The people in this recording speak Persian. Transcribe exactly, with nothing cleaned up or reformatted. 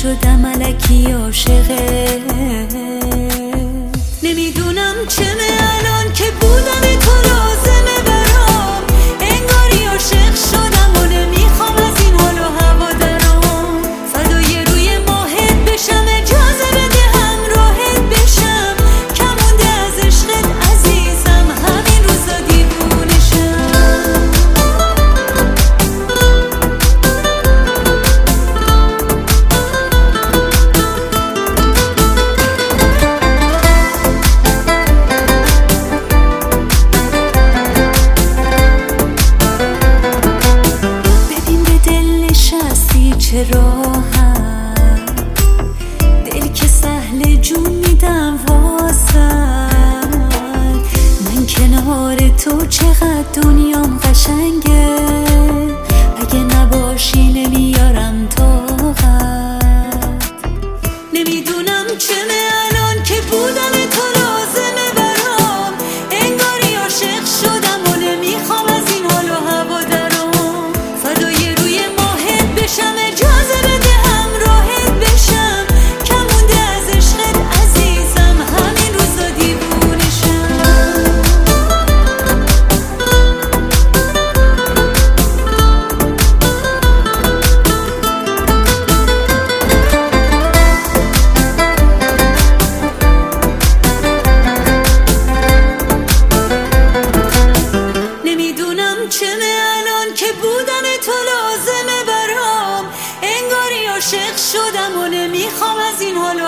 شدم الکی عاشقه. نمیدونم چمه الان که بودن تو لازمه برام، انگاری عاشق شدم و نمیخوام از این حال و هوا درام. فدای روی ماهت بشم، اجازه بده همراهت بشم، کمونده از عشقت عزیزم، همین روزا دیوونشم. چه راهم دل که سهل جون میدم واسد، من کنار تو چقدر دنیام قشنگه، اگه نباشی نمیارم طاقت. نمیدونم چمه الان که بودن تو لازمه برام، انگاری عاشق شدم و نمیخوام از این حال و هوا درام. فدای روی ماهت بشم، اجازه بده همراهت بشم، کمونده از عشقت عزیزم، همین روزا دیوونشم. نمیدونم چمه الان که بودن تو لازمه برام، انگاری عاشق شدم و نمیخوام از این حال